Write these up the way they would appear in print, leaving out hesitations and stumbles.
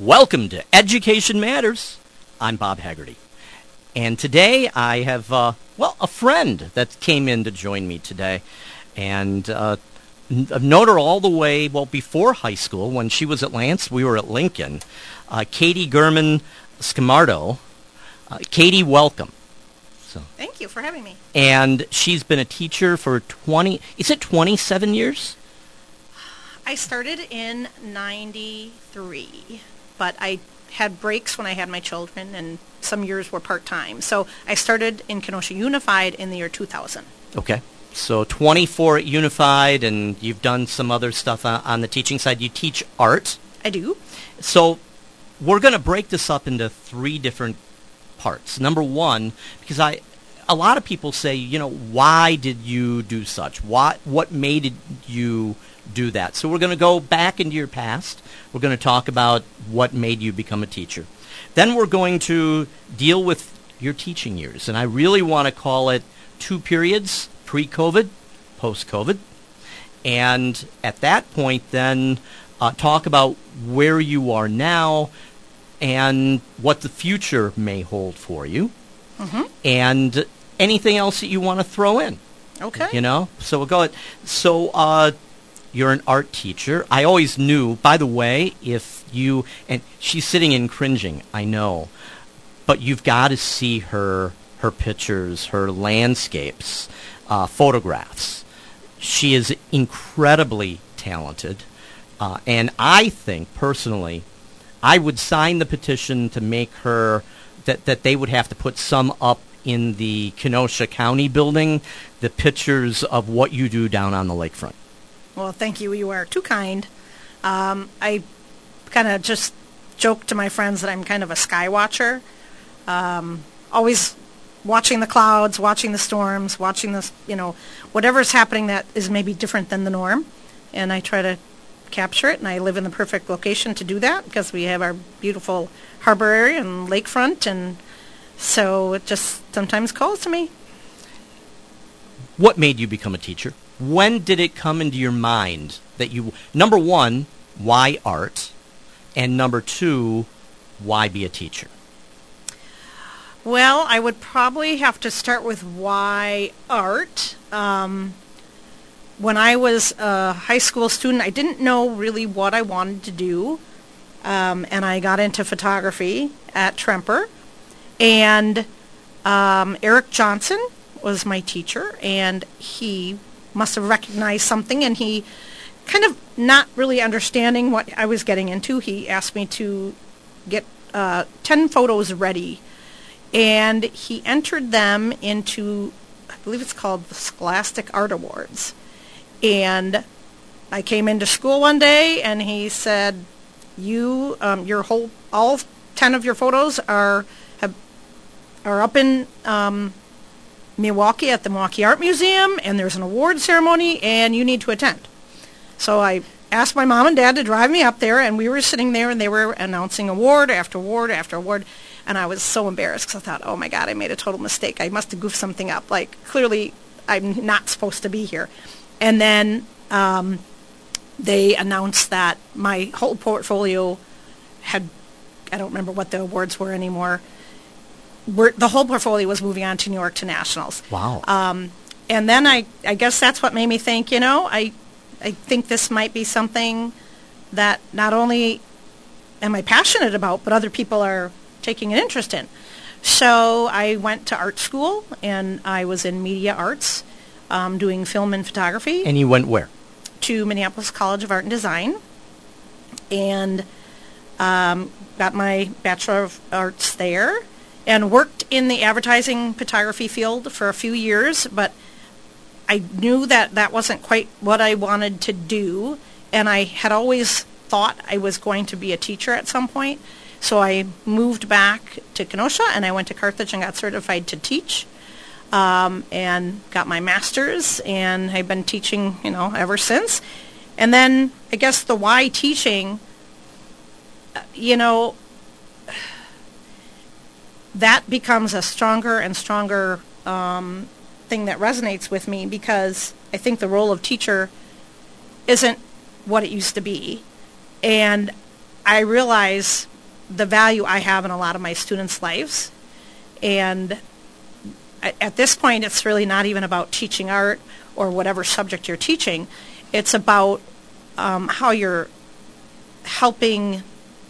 Welcome to Education Matters. I'm Bob Haggerty. And today I have, a friend that came in to join me today. And I've known her all the way, before high school. When she was at Lance, we were at Lincoln. Katie Gurman Scamardo. Katie, welcome. Thank you for having me. And she's been a teacher for 27 years? I started in 93, but I had breaks when I had my children, and some years were part-time. So I started in Kenosha Unified in the year 2000. Okay. So 24 at Unified, and you've done some other stuff on the teaching side. You teach art. I do. So we're going to break this up into three different parts. Number one, because a lot of people say, why did you do such? What made you do that? So we're going to go back into your past. We're going to talk about what made you become a teacher. Then we're going to deal with your teaching years. And I really want to call it two periods, pre-COVID, post-COVID. And at that point, then talk about where you are now and what the future may hold for you. Mm-hmm. And anything else that you want to throw in. Okay. So we'll go. So you're an art teacher. I always knew, by the way, and she's sitting and cringing, I know, but you've got to see her pictures, her landscapes, photographs. She is incredibly talented, and I think, personally, I would sign the petition to make her, that they would have to put some up in the Kenosha County building, the pictures of what you do down on the lakefront. Well, thank you. You are too kind. I kind of just joke to my friends that I'm kind of a sky watcher. Always watching the clouds, watching the storms, watching this, whatever's happening that is maybe different than the norm. And I try to capture it, and I live in the perfect location to do that because we have our beautiful harbor area and lakefront, and so it just sometimes calls to me. What made you become a teacher? When did it come into your mind that number one, why art? And number two, why be a teacher? Well, I would probably have to start with why art. When I was a high school student, I didn't know really what I wanted to do, and I got into photography at Tremper, and Eric Johnson was my teacher, and he must have recognized something, and he kind of not really understanding what I was getting into, he asked me to get 10 photos ready, and he entered them into, I believe it's called the Scholastic Art Awards. And I came into school one day, and he said, all 10 of your photos are up in Milwaukee at the Milwaukee Art Museum, and there's an award ceremony, and you need to attend. So I asked my mom and dad to drive me up there, and we were sitting there, and they were announcing award after award after award, and I was so embarrassed because I thought, oh my God, I made a total mistake. I must have goofed something up. Like, clearly I'm not supposed to be here. And then they announced that my whole portfolio had, I don't remember what the awards were anymore, the whole portfolio was moving on to New York to Nationals. Wow. And then I guess that's what made me think, I think this might be something that not only am I passionate about, but other people are taking an interest in. So I went to art school, and I was in media arts, doing film and photography. And you went where? To Minneapolis College of Art and Design, and got my Bachelor of Arts there, and worked in the advertising photography field for a few years, but I knew that wasn't quite what I wanted to do, and I had always thought I was going to be a teacher at some point, so I moved back to Kenosha, and I went to Carthage and got certified to teach. And got my master's, and I've been teaching, ever since. And then I guess the why teaching, that becomes a stronger and stronger thing that resonates with me, because I think the role of teacher isn't what it used to be. And I realize the value I have in a lot of my students' lives. And at this point, it's really not even about teaching art or whatever subject you're teaching. It's about how you're helping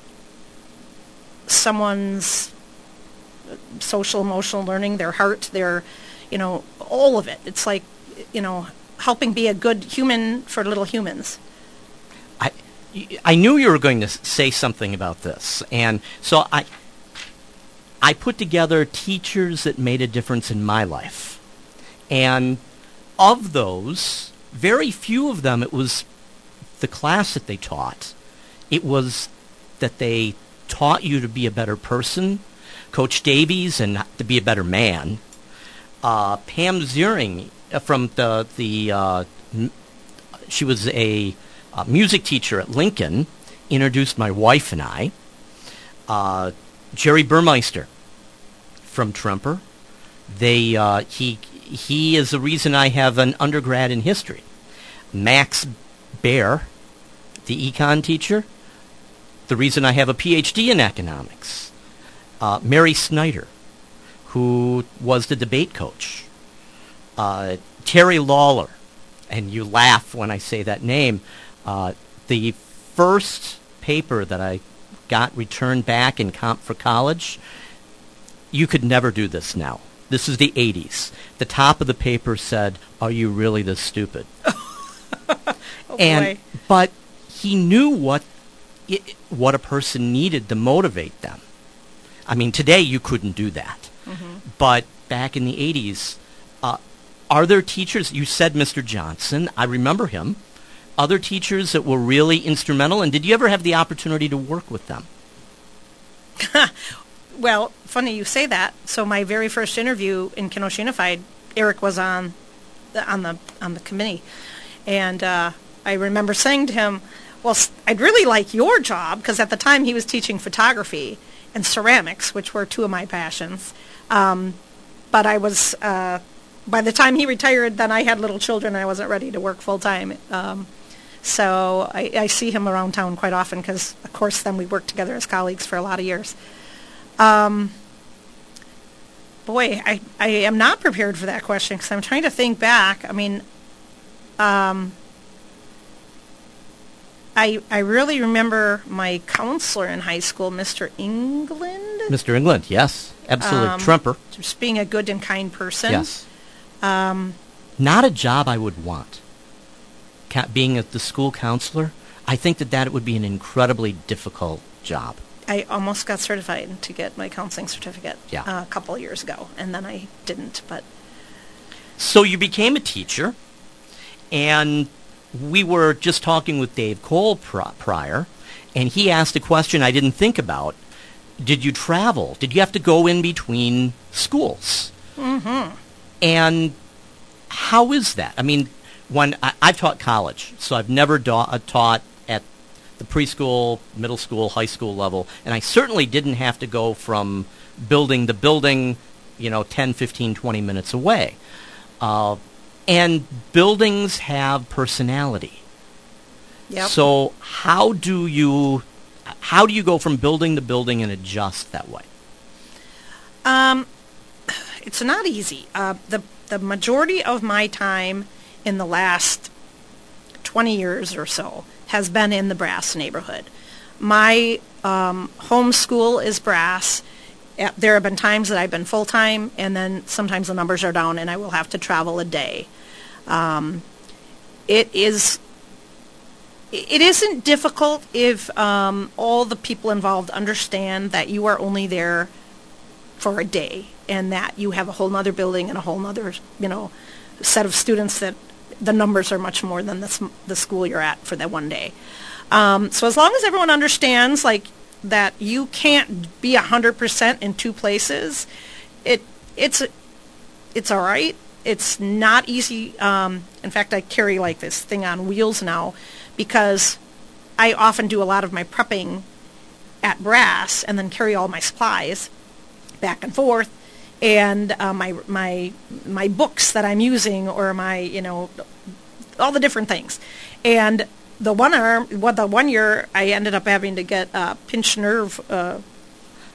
someone's social, emotional learning, their heart, their, all of it. It's like, helping be a good human for little humans. I knew you were going to say something about this, and so I put together teachers that made a difference in my life. And of those, very few of them, it was the class that they taught. It was that they taught you to be a better person. Coach Davies, and to be a better man. Pam Ziering from she was a music teacher at Lincoln, introduced my wife and I. Jerry Burmeister from Tremper. He is the reason I have an undergrad in history. Max Baer, the econ teacher, the reason I have a PhD in economics. Mary Snyder, who was the debate coach. Terry Lawler, and you laugh when I say that name. The first paper that I got returned back in comp for college, you could never do this now. This is the 80s. The top of the paper said, "Are you really this stupid?" Boy. But he knew what a person needed to motivate them. I mean, today you couldn't do that. Mm-hmm. But back in the 80s, are there teachers, you said Mr. Johnson, I remember him, other teachers that were really instrumental, and did you ever have the opportunity to work with them? Well, funny you say that. So my very first interview in Kenosha Unified, Eric was on the committee, and I remember saying to him, "Well, I'd really like your job," because at the time he was teaching photography and ceramics, which were two of my passions. But I was by the time he retired, then I had little children, and I wasn't ready to work full time. So I see him around town quite often because, of course, then we worked together as colleagues for a lot of years. Boy, I am not prepared for that question because I'm trying to think back. I mean, I really remember my counselor in high school, Mr. England. Mr. England, yes, absolutely. Tremper. Just being a good and kind person. Yes. Not a job I would want. Being the school counselor, I think that would be an incredibly difficult job. I almost got certified to get my counseling certificate a couple of years ago, and then I didn't. But so you became a teacher, and we were just talking with Dave Cole prior, and he asked a question I didn't think about. Did you travel? Did you have to go in between schools? Mm-hmm. And how is that? I mean, when I've taught college, so I've never taught at the preschool, middle school, high school level, and I certainly didn't have to go from building to building, 10, 15, 20 minutes away. And buildings have personality. Yep. So how do you go from building to building and adjust that way? It's not easy. The majority of my time in the last 20 years or so has been in the Brass neighborhood. My home school is Brass. There have been times that I've been full-time, and then sometimes the numbers are down, and I will have to travel a day. It isn't difficult if all the people involved understand that you are only there for a day, and that you have a whole nother building and a whole nother, set of students that the numbers are much more than the school you're at for that one day. So as long as everyone understands, that you can't be 100% in two places, it's all right. It's not easy. In fact, I carry this thing on wheels now because I often do a lot of my prepping at Brass and then carry all my supplies back and forth, and my books that I'm using, or my all the different things. And the one year I ended up having to get a pinched nerve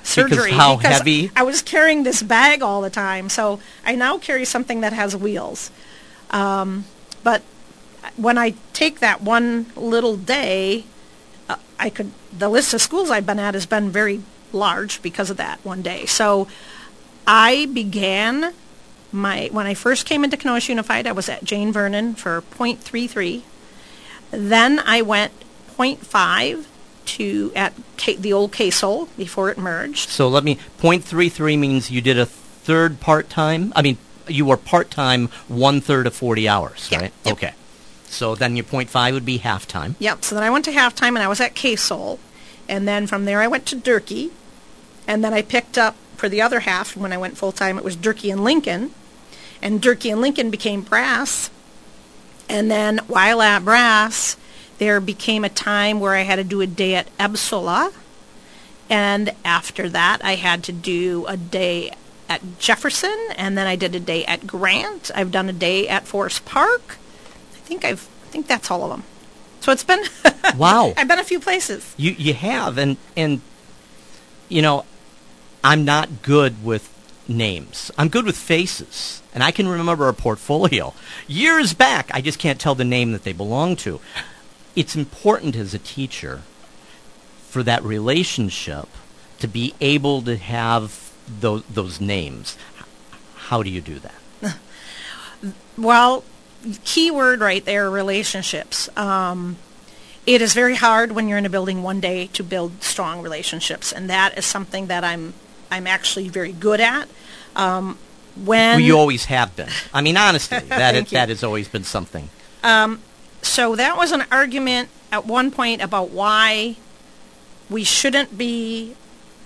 surgery how because heavy? I was carrying this bag all the time. So I now carry something that has wheels. But when I take that one little day, the list of schools I've been at has been very large because of that one day. So I began when I first came into Kenosha Unified, I was at Jane Vernon for .33. Then I went .5 at the old KSOL before it merged. So .33 means you did a third part-time? I mean, you were part-time 1/3 of 40 hours, right? Yep. Okay. So then your .5 would be half-time. Yep. So then I went to halftime and I was at KSOL. And then from there I went to Durkee. And then I picked up for the other half when I went full-time. It was Durkee and Lincoln. And Durkee and Lincoln became brass. And then while at brass, there became a time where I had to do a day at Ebsola. And after that, I had to do a day at Jefferson. And then I did a day at Grant. I've done a day at Forest Park. I think that's all of them. So it's been Wow. I've been a few places. You have, and you know, I'm not good with names. I'm good with faces, and I can remember a portfolio years back. I just can't tell the name that they belong to. It's important as a teacher for that relationship to be able to have those names. How do you do that? Well, key word right there, relationships. It is very hard when you're in a building one day to build strong relationships, and that is something that I'm actually very good at. Well, you always have been. I mean, honestly, that has always been something. So that was an argument at one point about why we shouldn't be,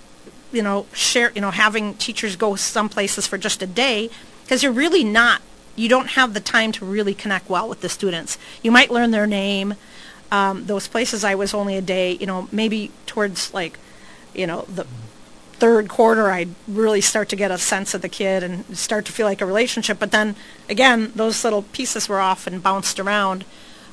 having teachers go some places for just a day, because you're really not. You don't have the time to really connect well with the students. You might learn their name. Those places I was only a day, maybe towards the third quarter, I'd really start to get a sense of the kid and start to feel like a relationship. But then, again, those little pieces were off and bounced around.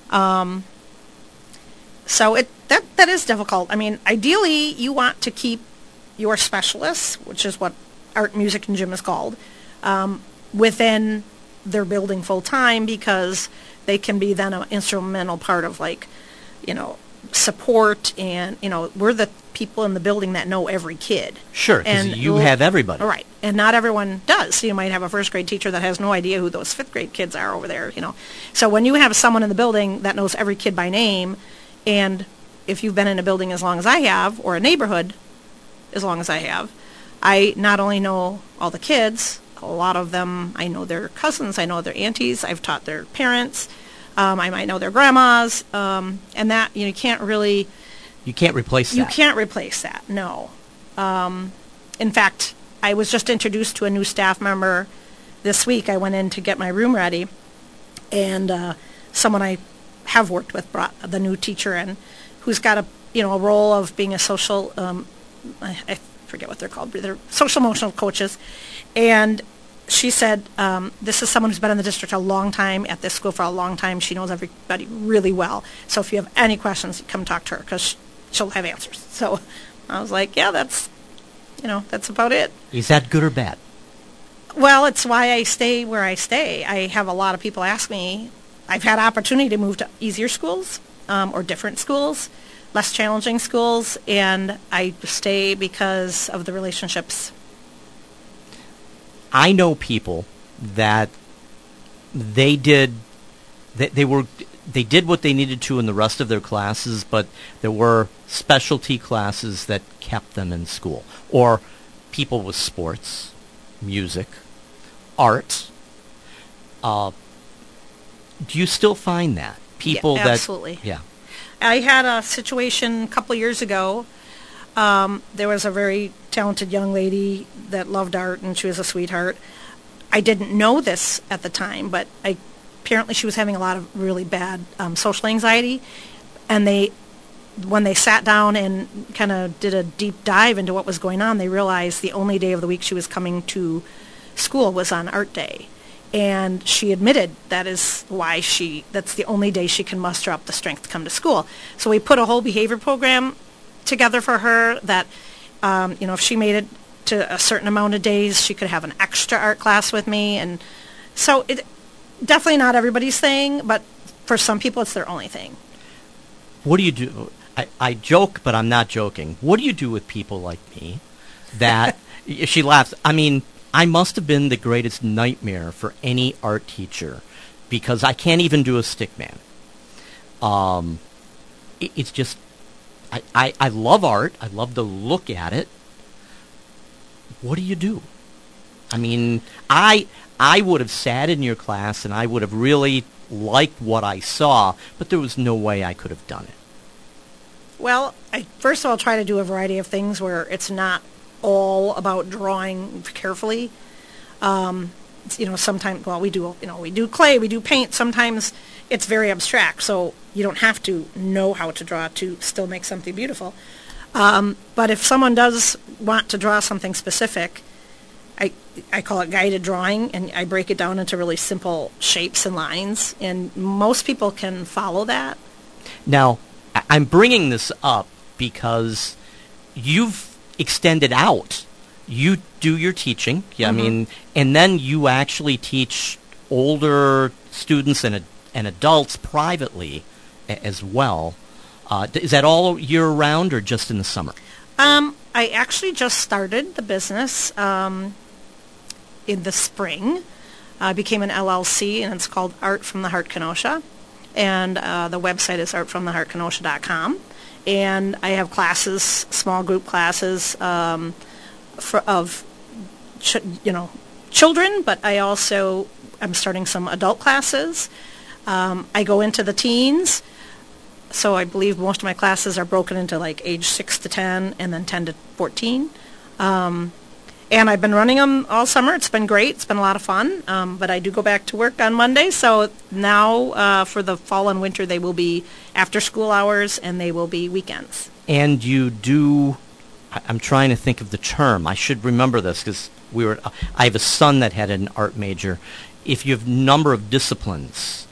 So that is difficult. I mean, ideally, you want to keep your specialists, which is what art, music, and gym is called, within their building full time, because they can be then an instrumental part of support, and we're the people in the building that know every kid. Sure, because you have everybody. Right, and not everyone does. So you might have a first grade teacher that has no idea who those fifth grade kids are over there, So when you have someone in the building that knows every kid by name, and if you've been in a building as long as I have, or a neighborhood as long as I have, I not only know all the kids, a lot of them, I know their cousins, I know their aunties, I've taught their parents, I might know their grandmas, and that, you can't really... You can't replace that. You can't replace that, no. In fact, I was just introduced to a new staff member this week. I went in to get my room ready, and someone I have worked with brought the new teacher in, who's got a role of being a social, I forget what they're called, but they're social emotional coaches, and she said, this is someone who's been in the district a long time, at this school for a long time. She knows everybody really well. So if you have any questions, come talk to her, because she'll have answers. So I was like, yeah, that's about it. Is that good or bad? Well, it's why I stay where I stay. I have a lot of people ask me. I've had opportunity to move to easier schools, or different schools, less challenging schools, and I stay because of the relationships. I know people that they did what they needed to in the rest of their classes, but there were specialty classes that kept them in school, or people with sports, music, art. Do you still find that people Yeah, absolutely. Yeah. I had a situation a couple of years ago. There was a very talented young lady that loved art, and she was a sweetheart. I didn't know this at the time, but apparently she was having a lot of really bad social anxiety. And when they sat down and kind of did a deep dive into what was going on, they realized the only day of the week she was coming to school was on art day. And she admitted that's the only day she can muster up the strength to come to school. So we put a whole behavior program together for her that If she made it to a certain amount of days, she could have an extra art class with me. And so it definitely not everybody's thing, but for some people it's their only thing. What do you do? I joke, but I'm not joking. What do you do with people like me that she laughs? I mean, I must have been the greatest nightmare for any art teacher because I can't even do a stick man. It's just, I love art. I love to look at it. What do you do? I mean, I would have sat in your class and I would have really liked what I saw, but there was no way I could have done it. Well, I first of all try to do a variety of things where it's not all about drawing carefully. Sometimes, we do clay, we do paint. Sometimes it's very abstract, so you don't have to know how to draw to still make something beautiful. But if someone does want to draw something specific, I call it guided drawing, and I break it down into really simple shapes and lines, and most people can follow that. Now, I'm bringing this up because you've extended out. You do your teaching, I mean, and then you actually teach older students and adults privately as well. Is that all year round or just in the summer? I actually just started the business in the spring. I became an LLC, and it's called Art from the Heart Kenosha. And the website is artfromtheheartkenosha.com. And I have classes, small group classes of children, but I'm starting some adult classes. I go into the teens. So I believe most of my classes are broken into like age 6 to 10 and then 10 to 14. And I've been running them all summer. It's been great. It's been a lot of fun. But I do go back to work on Monday. So now for the fall and winter, they will be after school hours and they will be weekends. And you do, I'm trying to think of the term. I should remember this because I have a son that had an art major. If you have a number of disciplines,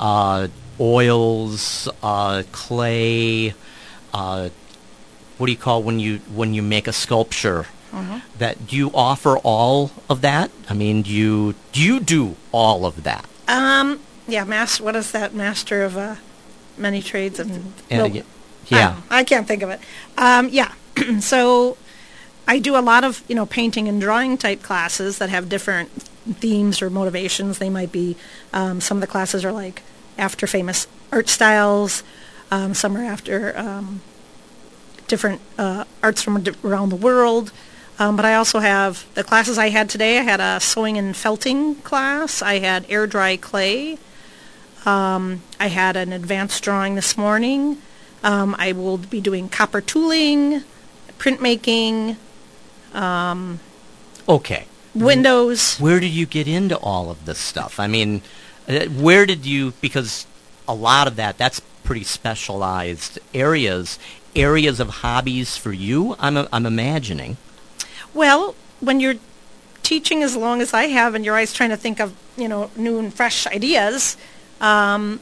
oils, clay, what do you call when you make a sculpture? That do you offer all of that? I mean, do you do all of that? What is that? Master of many trades and yeah. I can't think of it. So I do a lot of painting and drawing type classes that have different themes or motivations. They might be some of the classes are like after famous art styles. Some are after different arts from around the world. But I also have the classes I had today. I had a sewing and felting class. I had air dry clay. I had an advanced drawing this morning. I will be doing copper tooling, printmaking. Okay. Windows. Where did you get into all of this stuff? I mean, where did you, because a lot of that's pretty specialized areas of hobbies for you, I'm imagining. Well, when you're teaching as long as I have and you're always trying to think of, new and fresh ideas, and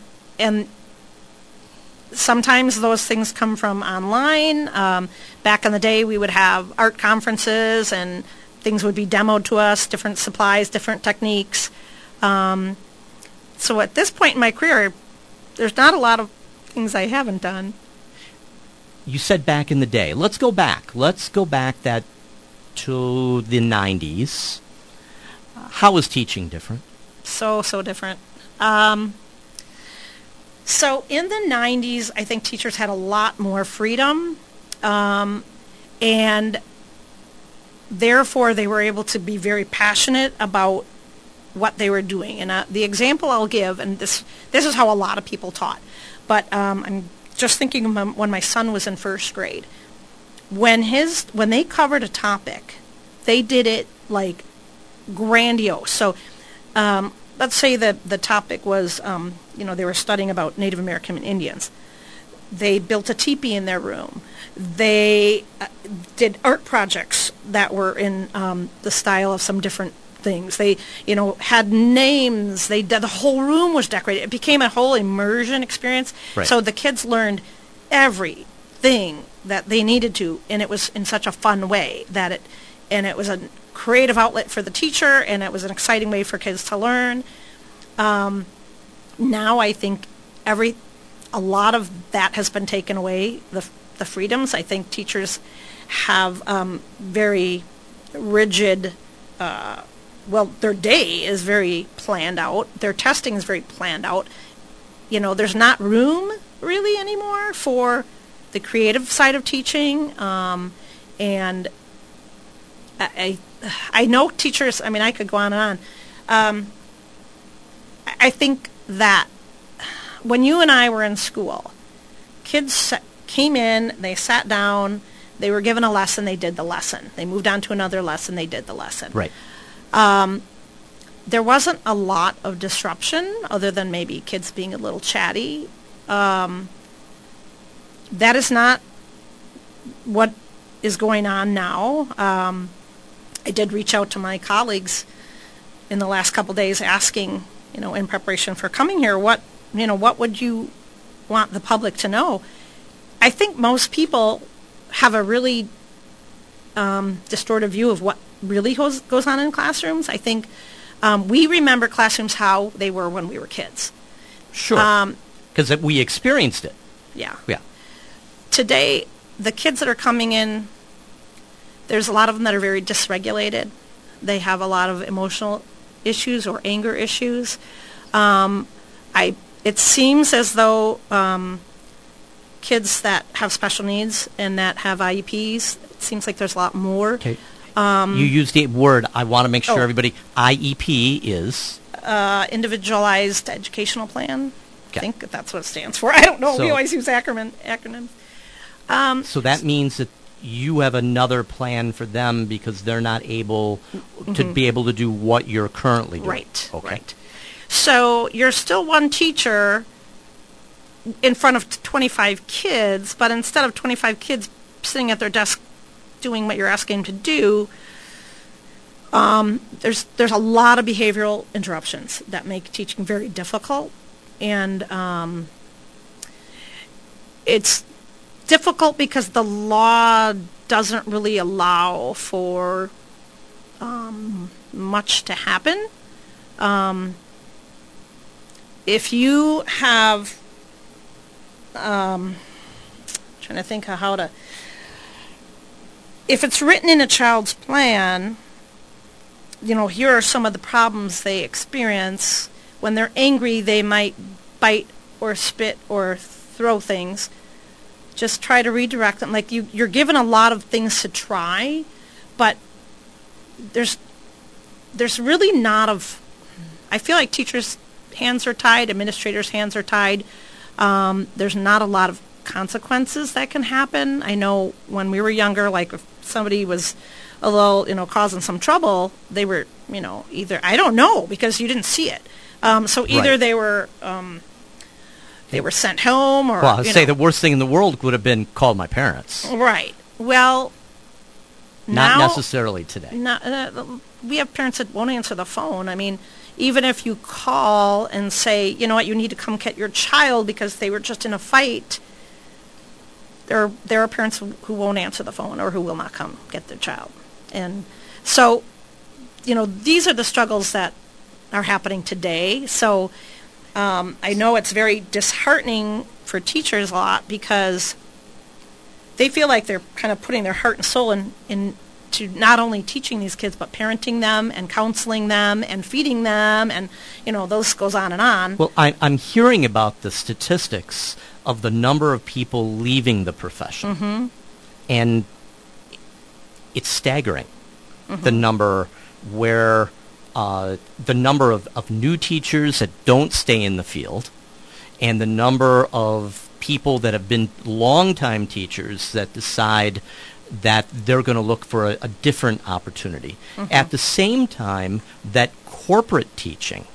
sometimes those things come from online. Back in the day, we would have art conferences and things would be demoed to us, different supplies, different techniques. So at this point in my career, there's not a lot of things I haven't done. You said back in the day. Let's go back to the 90s. How was teaching different? So different. So in the 90s, I think teachers had a lot more freedom, and therefore they were able to be very passionate about what they were doing. And the example I'll give, and this is how a lot of people taught, but I'm just thinking of when my son was in first grade. When they covered a topic, they did it like grandiose. So let's say that the topic was, they were studying about Native American Indians. They built a teepee in their room. They did art projects that were in the style of some different things. They, had names. The whole room was decorated. It became a whole immersion experience. Right. So the kids learned every thing that they needed to, and it was in such a fun way it was a creative outlet for the teacher, and it was an exciting way for kids to learn. Now I think a lot of that has been taken away, the freedoms. I think teachers have very rigid, their day is very planned out. Their testing is very planned out. There's not room really anymore for the creative side of teaching. And I know teachers, I could go on and on. I think that when you and I were in school, kids came in, they sat down, they were given a lesson, they did the lesson. They moved on to another lesson, they did the lesson. Right. There wasn't a lot of disruption other than maybe kids being a little chatty. That is not what is going on now. I did reach out to my colleagues in the last couple days asking, in preparation for coming here, what would you want the public to know? I think most people have a really distorted view of what really goes on in classrooms. I think we remember classrooms how they were when we were kids. Sure. Because we experienced it. Yeah. Yeah. Today, the kids that are coming in, there's a lot of them that are very dysregulated. They have a lot of emotional issues or anger issues. It seems as though kids that have special needs and that have IEPs, it seems like there's a lot more. Okay. You used the word, I want to make sure everybody, IEP is? Individualized Educational Plan. Okay. I think that's what it stands for. I don't know. So, we always use acronyms. So that means that you have another plan for them because they're not able to be able to do what you're currently doing. Right. Okay. Right. So you're still one teacher in front of 25 kids, but instead of 25 kids sitting at their desk doing what you're asking them to do, there's a lot of behavioral interruptions that make teaching very difficult, and it's difficult because the law doesn't really allow for much to happen. If you have, trying to think of how to, if it's written in a child's plan, here are some of the problems they experience. When they're angry, they might bite or spit or throw things. Just try to redirect them. Like you're given a lot of things to try, but there's really not of. I feel like teachers' hands are tied, administrators' hands are tied. There's not a lot of consequences that can happen. I know when we were younger, like if somebody was a little, causing some trouble, they were, either I don't know because you didn't see it. So either right. They were sent home, or well, I'd say the worst thing in the world would have been call my parents. Right. Well, not now, necessarily today. We have parents that won't answer the phone. Even if you call and say, you know what, you need to come get your child because they were just in a fight, there are parents who won't answer the phone or who will not come get their child. And so, these are the struggles that are happening today. So I know it's very disheartening for teachers a lot because they feel like they're kind of putting their heart and soul into not only teaching these kids, but parenting them and counseling them and feeding them, and those goes on and on. Well, I'm hearing about the statistics of the number of people leaving the profession, and it's staggering. The number where the number of new teachers that don't stay in the field, and the number of people that have been longtime teachers that decide that they're going to look for a different opportunity. At the same time, that corporate teaching,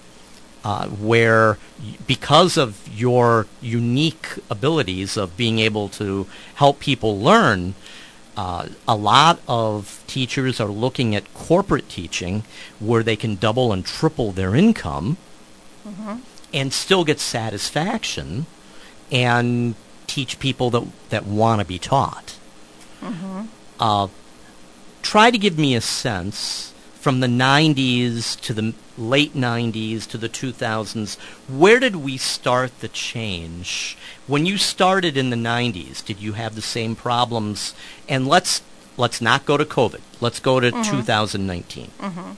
where because of your unique abilities of being able to help people learn, a lot of teachers are looking at corporate teaching where they can double and triple their income and still get satisfaction and teach people that want to be taught. Mm-hmm. Try to give me a sense from the 90s to the late 90s to the 2000s, where did we start the change? When you started in the 90s, did you have the same problems? And let's not go to COVID. Let's go to 2019. Mm-hmm.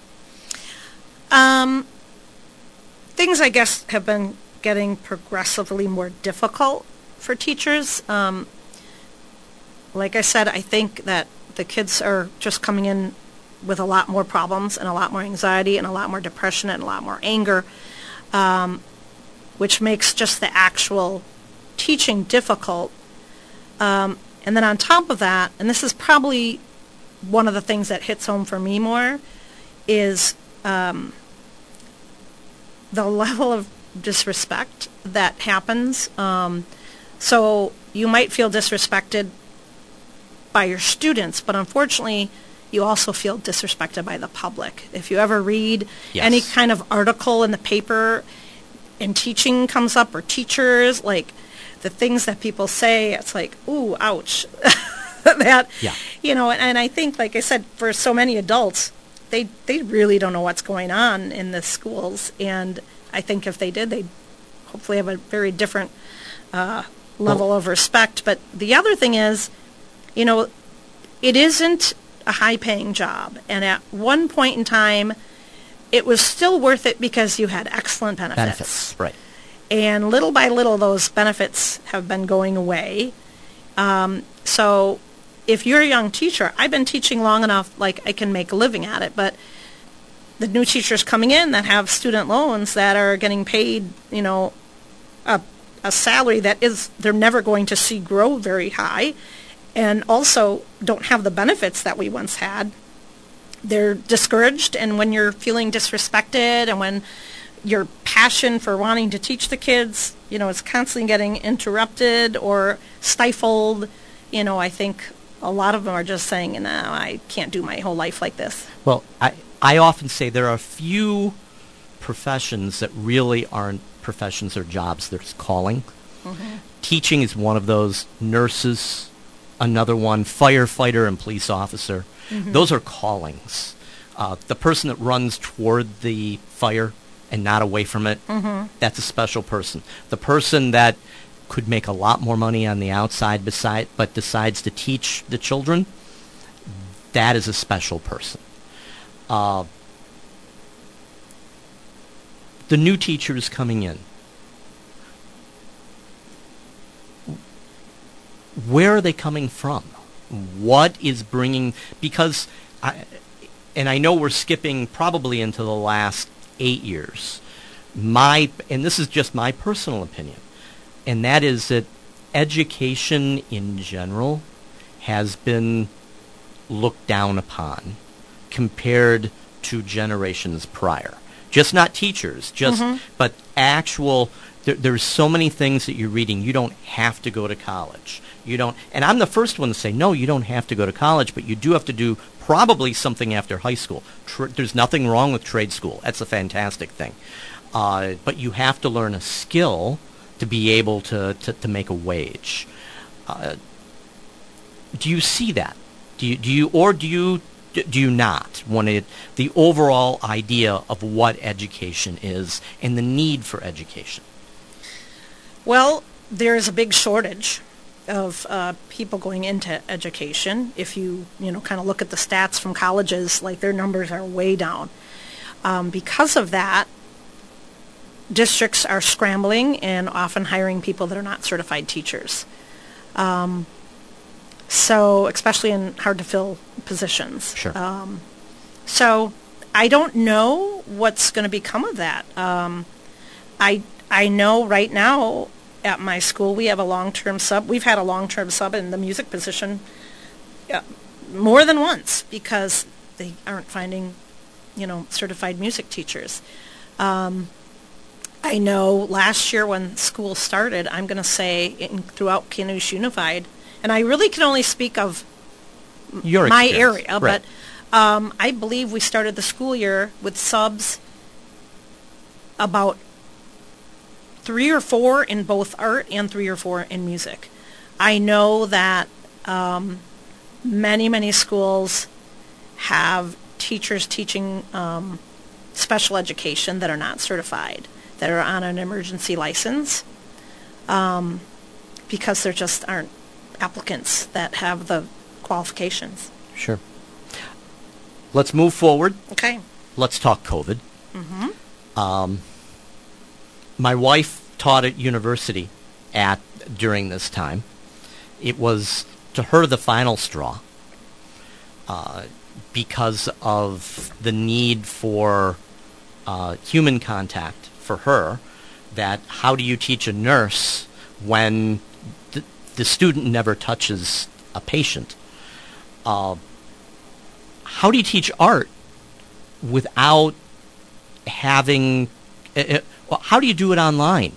Things, I guess, have been getting progressively more difficult for teachers. Like I said, I think that the kids are just coming in with a lot more problems and a lot more anxiety and a lot more depression and a lot more anger, which makes just the actual teaching difficult. And then on top of that, and this is probably one of the things that hits home for me more, is the level of disrespect that happens. So you might feel disrespected by your students, but unfortunately, you also feel disrespected by the public. If you ever read any kind of article in the paper and teaching comes up, or teachers, like the things that people say, it's like, ooh, ouch. And I think, like I said, for so many adults, they really don't know what's going on in the schools. And I think if they did, they'd hopefully have a very different level of respect. But the other thing is, it isn't a high-paying job. And at one point in time, it was still worth it because you had excellent benefits. Right. And little by little, those benefits have been going away. So if you're a young teacher, I've been teaching long enough, like I can make a living at it, but the new teachers coming in that have student loans that are getting paid, a salary that they're never going to see grow very high, and also don't have the benefits that we once had, they're discouraged. And when you're feeling disrespected and when your passion for wanting to teach the kids, is constantly getting interrupted or stifled, I think a lot of them are just saying, no, I can't do my whole life like this. Well, I often say there are few professions that really aren't professions or jobs. There's calling. Mm-hmm. Teaching is one of those. Nurses, another one. Firefighter and police officer. Mm-hmm. Those are callings. The person that runs toward the fire and not away from it, that's a special person. The person that could make a lot more money on the outside but decides to teach the children, that is a special person. The new teachers coming in, where are they coming from? What is bringing, because I know we're skipping probably into the last 8 years. And this is just my personal opinion, and that is that education in general has been looked down upon compared to generations prior. Just not teachers, but actual. There's so many things that you're reading. You don't have to go to college. You don't, and I'm the first one to say, no, you don't have to go to college, but you do have to do probably something after high school. There's nothing wrong with trade school. That's a fantastic thing. But you have to learn a skill to be able to make a wage. Do you see that? Do you not want the overall idea of what education is and the need for education? Well, there's a big shortage of people going into education. If you kind of look at the stats from colleges, like their numbers are way down. Because of that, districts are scrambling and often hiring people that are not certified teachers. So, especially in hard-to-fill positions. Sure. So, I don't know what's going to become of that. I know right now at my school we have a long-term sub. We've had a long-term sub in the music position more than once because they aren't finding, certified music teachers. I know last year when school started, I'm going to say throughout Canush Unified, and I really can only speak of my area, right. But I believe we started the school year with subs about 3 or 4 in both art and 3 or 4 in music. I know that many schools have teachers teaching special education that are not certified, that are on an emergency license, because there just aren't applicants that have the qualifications. Sure. Let's move forward. Okay. Let's talk COVID. My wife taught at university during this time. It was, to her, the final straw because of the need for human contact for her. That how do you teach a nurse when the student never touches a patient? How do you teach art without having... how do you do it online?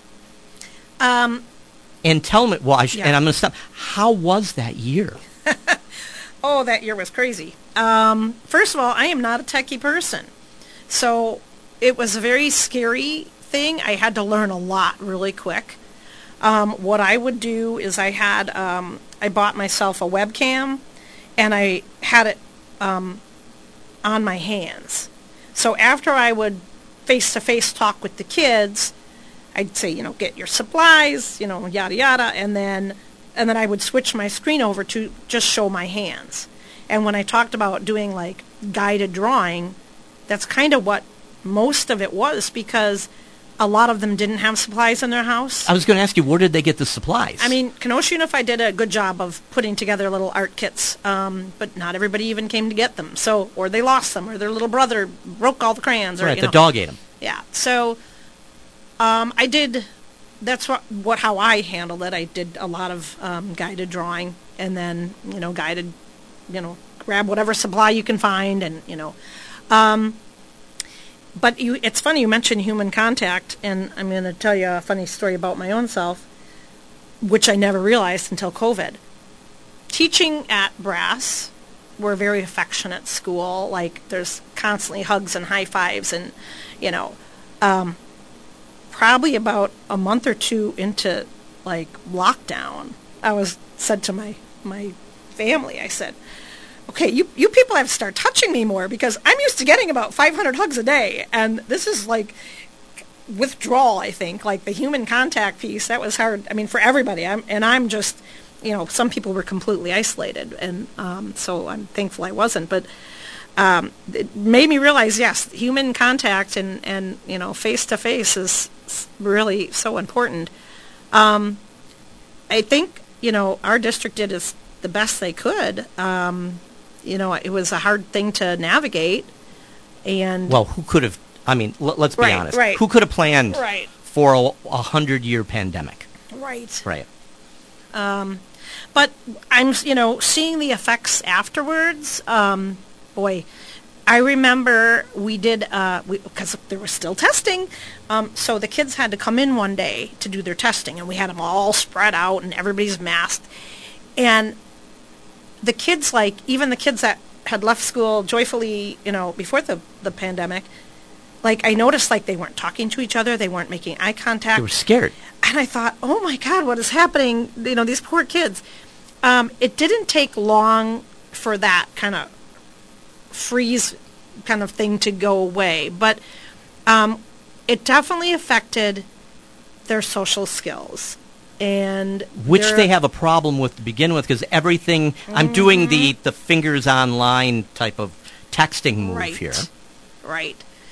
And tell me... Well, and I'm going to stop. How was that year? Oh, that year was crazy. First of all, I am not a techie person. So it was a very scary thing. I had to learn a lot really quick. What I would do is I bought myself a webcam, and I had it on my hands. So after I would face-to-face talk with the kids, I'd say, get your supplies, yada yada, and then I would switch my screen over to just show my hands. And when I talked about doing like guided drawing, that's kind of what most of it was, because a lot of them didn't have supplies in their house. I was going to ask you, where did they get the supplies? I mean, Kenosha Unified did a good job of putting together little art kits, but not everybody even came to get them. So, or they lost them, or their little brother broke all the crayons. Right, the dog ate them. Yeah. So, I did. That's how I handled it. I did a lot of guided drawing, and then guided, grab whatever supply you can find, and But it's funny you mentioned human contact, and I'm going to tell you a funny story about my own self, which I never realized until COVID. Teaching at Brass, we're a very affectionate school. Like, there's constantly hugs and high fives, and probably about a month or two into like lockdown, I said to my family, I said, okay, you people have to start touching me more, because I'm used to getting about 500 hugs a day, and this is like withdrawal, I think, like the human contact piece, that was hard, I mean, for everybody. I'm just, some people were completely isolated, and so I'm thankful I wasn't, but it made me realize, yes, human contact and face-to-face is really so important. I think, our district did the best they could. It was a hard thing to navigate, and well, who could have? I mean, let's be honest. Right. Who could have planned for a 100-year pandemic? Right. Right. But I'm, seeing the effects afterwards. Boy, I remember we did because there was still testing. So the kids had to come in one day to do their testing, and we had them all spread out, and everybody's masked, and the kids, even the kids that had left school joyfully, before the pandemic, I noticed, they weren't talking to each other, they weren't making eye contact. They were scared. And I thought, oh my God, what is happening? These poor kids. It didn't take long for that kind of freeze kind of thing to go away, but it definitely affected their social skills. And which they have a problem with to begin with, because everything, I'm doing the fingers online type of texting move here. Right.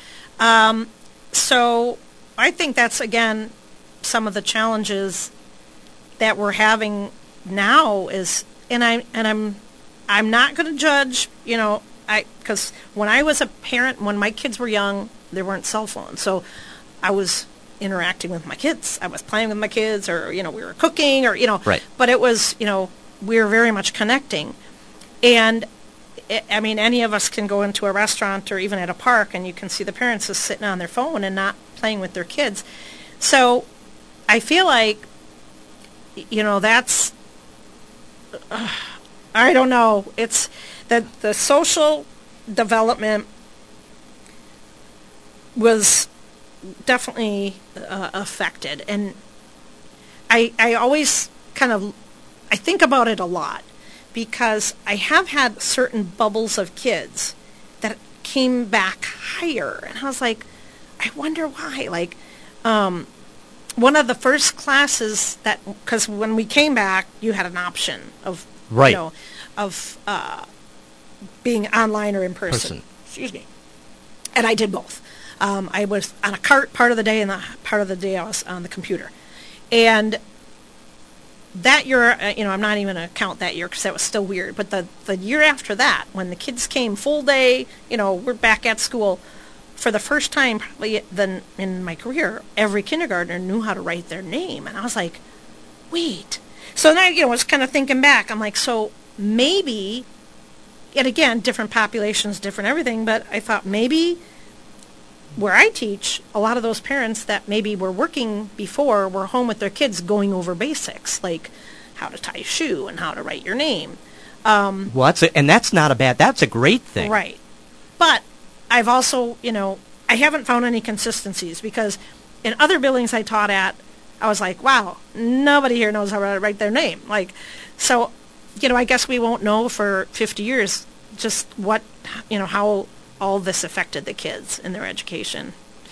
So I think that's, again, some of the challenges that we're having now is, and I'm not going to judge, because when I was a parent, when my kids were young, there weren't cell phones, so I was interacting with my kids. I was playing with my kids, or we were cooking, or right. But it was we were very much connecting, and any of us can go into a restaurant or even at a park, and you can see the parents just sitting on their phone and not playing with their kids. So I feel like that's I don't know. It's the social development was definitely affected. And I always kind of, I think about it a lot because I have had certain bubbles of kids that came back higher. And I was like, I wonder why. Like, one of the first classes that, because when we came back, you had an option of, Right. you know, of being online or in person. Excuse me. And I did both. I was on a cart part of the day, and the part of the day I was on the computer. And that year, I'm not even going to count that year because that was still weird. But the year after that, when the kids came full day, we're back at school, for the first time probably then in my career, every kindergartner knew how to write their name. And I was like, wait. So then I was kind of thinking back. I'm like, so maybe, and again, different populations, different everything, but I thought maybe where I teach, a lot of those parents that maybe were working before were home with their kids going over basics, like how to tie a shoe and how to write your name. Well, that's not a bad, that's a great thing. Right. But I've also, I haven't found any consistencies because in other buildings I taught at, I was like, wow, nobody here knows how to write their name. Like, so, I guess we won't know for 50 years just what, how all this affected the kids in their education.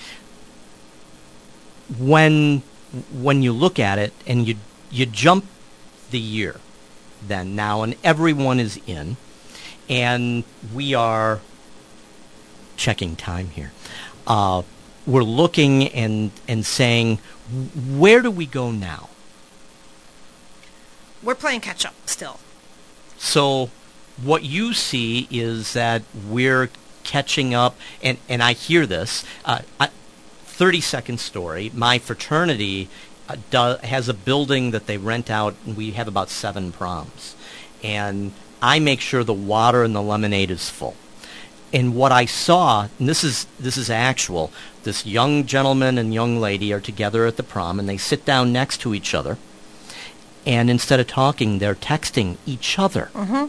When you look at it and you jump the year then now, and everyone is in, and we are checking time here. We're looking and saying, where do we go now? We're playing catch up still. So what you see is that we're catching up, and I hear this. 30-second story. My fraternity has a building that they rent out, and we have about 7 proms. And I make sure the water and the lemonade is full. And what I saw, and this is actual, this young gentleman and young lady are together at the prom, and they sit down next to each other, and instead of talking, they're texting each other. Mm-hmm.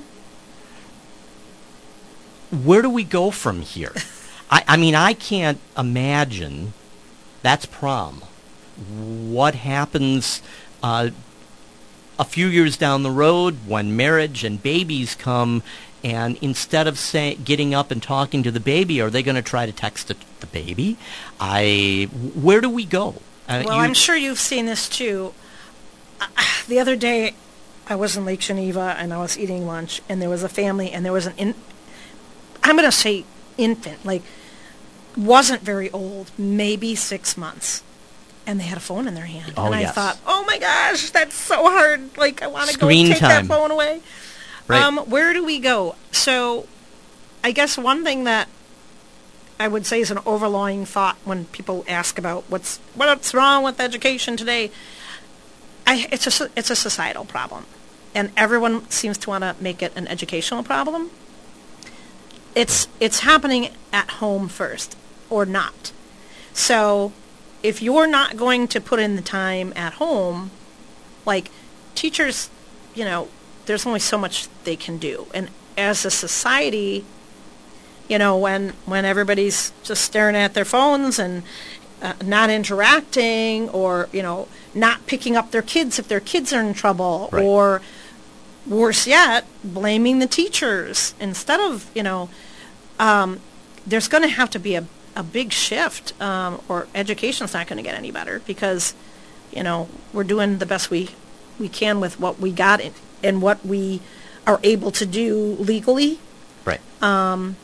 Where do we go from here? I mean, I can't imagine. That's prom. What happens a few years down the road when marriage and babies come? And instead of getting up and talking to the baby, are they going to try to text the baby? Where do we go? I'm sure you've seen this too. The other day, I was in Lake Geneva and I was eating lunch, and there was a family, and there was I'm going to say infant, like wasn't very old, maybe 6 months, and they had a phone in their hand. Oh, and I yes. thought, oh my gosh, that's so hard. Like I want to go Screen take time. that phone away. Right. Where do we go? So I guess one thing that I would say is an overlying thought when people ask about what's wrong with education today, it's a societal problem. And everyone seems to want to make it an educational problem. It's happening at home first, or not. So if you're not going to put in the time at home, like teachers, there's only so much they can do. And as a society, when everybody's just staring at their phones and not interacting, or, not picking up their kids if their kids are in trouble, right. Or worse yet, blaming the teachers instead of, there's going to have to be a big shift, or education's not going to get any better because, we're doing the best we can with what we got and what we are able to do legally. Right. And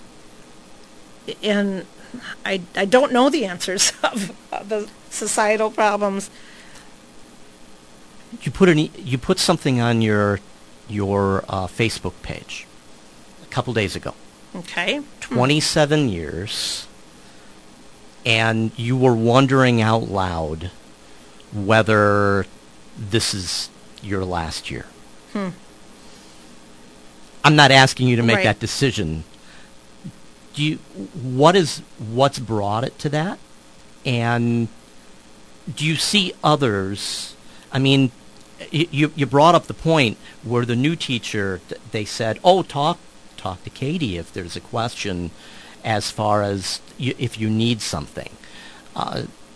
I don't know the answers of the societal problems. You put something on your Facebook page a couple days ago. Okay. 27 years, and you were wondering out loud whether this is your last year. I'm not asking you to make Right. that decision. What's brought it to that? And do you see others? I mean, you brought up the point where the new teacher, they said, oh, talk to Katie if there's a question as far as if you need something.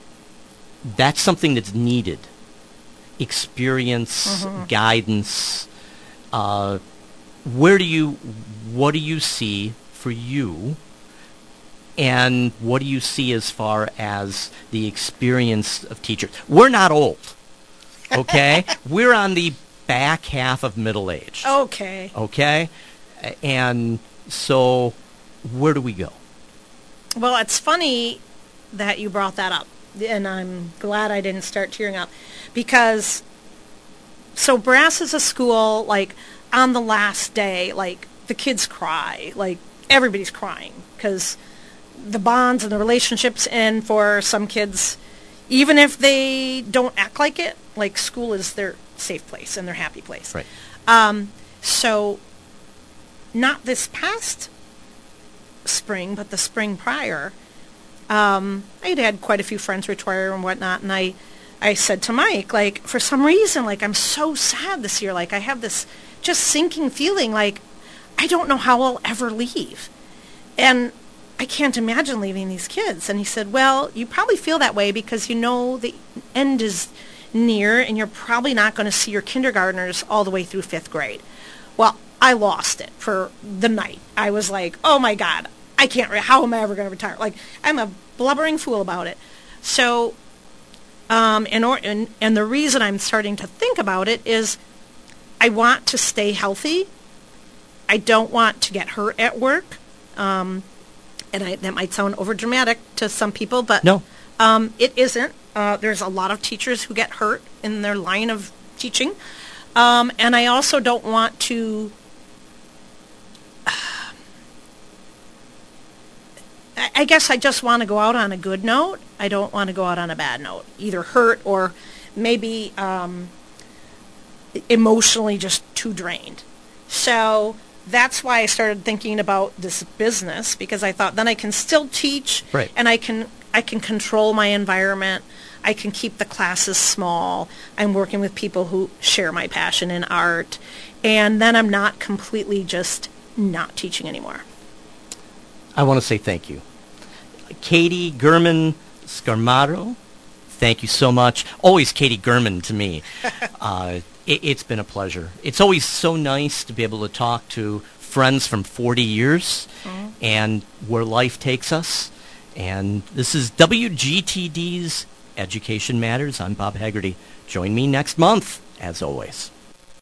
that's something that's needed. Experience, guidance. What do you see for you? And what do you see as far as the experience of teachers? We're not old, okay? We're on the back half of middle age. Okay. Okay? And so where do we go? Well, it's funny that you brought that up, and I'm glad I didn't start tearing up, because so Brass is a school, like, on the last day, like, the kids cry, like, everybody's crying, because the bonds and the relationships, and for some kids, even if they don't act like it, like, school is their safe place and their happy place. Right. So not this past spring, but the spring prior, I'd had quite a few friends retire and whatnot, and I said to Mike, like, for some reason, like, I'm so sad this year. Like, I have this just sinking feeling, like, I don't know how I'll ever leave. And I can't imagine leaving these kids. And he said, well, you probably feel that way because you know the end is near, and you're probably not going to see your kindergartners all the way through 5th grade. Well, I lost it for the night. I was like, oh, my God, I can't, how am I ever going to retire? Like, I'm a blubbering fool about it. So, and the reason I'm starting to think about it is I want to stay healthy. I don't want to get hurt at work. And that might sound overdramatic to some people, but no, it isn't. There's a lot of teachers who get hurt in their line of teaching. And I also don't want to... I guess I just want to go out on a good note. I don't want to go out on a bad note, either hurt or maybe emotionally just too drained. So that's why I started thinking about this business, because I thought then I can still teach, right, and I can control my environment. I can keep the classes small. I'm working with people who share my passion in art, and then I'm not completely just not teaching anymore. I want to say thank you. Katie Gurman Scarmato, thank you so much. Always Katie Gurman to me. It's been a pleasure. It's always so nice to be able to talk to friends from 40 years and where life takes us. And this is WGTD's Education Matters. I'm Bob Haggerty. Join me next month, as always.